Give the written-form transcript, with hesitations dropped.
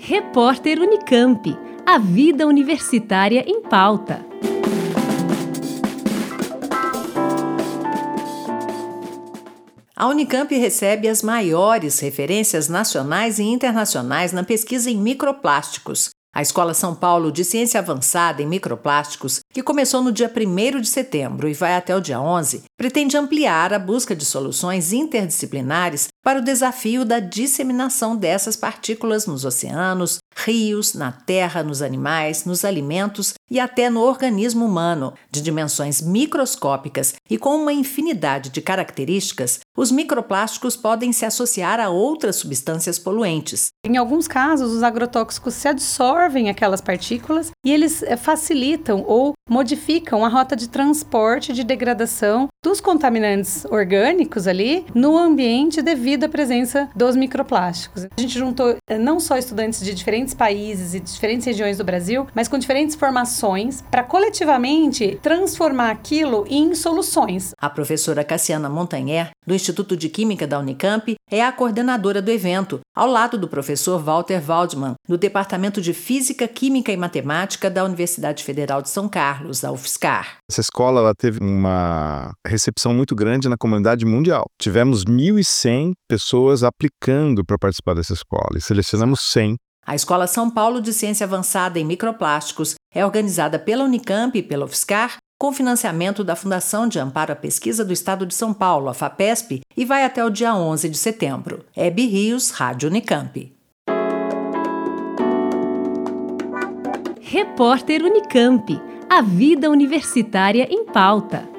Repórter Unicamp. A vida universitária em pauta. A Unicamp recebe as maiores referências nacionais e internacionais na pesquisa em microplásticos. A Escola São Paulo de Ciência Avançada em Microplásticos, que começou no dia 1º de setembro e vai até o dia 11, pretende ampliar a busca de soluções interdisciplinares para o desafio da disseminação dessas partículas nos oceanos, rios, na terra, nos animais, nos alimentos e até no organismo humano. De dimensões microscópicas e com uma infinidade de características, os microplásticos podem se associar a outras substâncias poluentes. Em alguns casos, os agrotóxicos se absorvem aquelas partículas e eles facilitam ou modificam a rota de transporte e de degradação dos contaminantes orgânicos ali no ambiente devido à presença dos microplásticos. A gente juntou não só estudantes de diferentes países e de diferentes regiões do Brasil, mas com diferentes formações para coletivamente transformar aquilo em soluções. A professora Cassiana Montanher, do Instituto de Química da Unicamp, é a coordenadora do evento, ao lado do professor Walter Waldman, do Departamento de Física, Química e Matemática da Universidade Federal de São Carlos, a UFSCar. Essa escola ela teve uma recepção muito grande na comunidade mundial. Tivemos 1.100 pessoas aplicando para participar dessa escola e selecionamos 100. A Escola São Paulo de Ciência Avançada em Microplásticos é organizada pela Unicamp e pela UFSCar, com financiamento da Fundação de Amparo à Pesquisa do Estado de São Paulo, a FAPESP, e vai até o dia 11 de setembro. Hebe Rios, Rádio Unicamp. Repórter Unicamp. A vida universitária em pauta.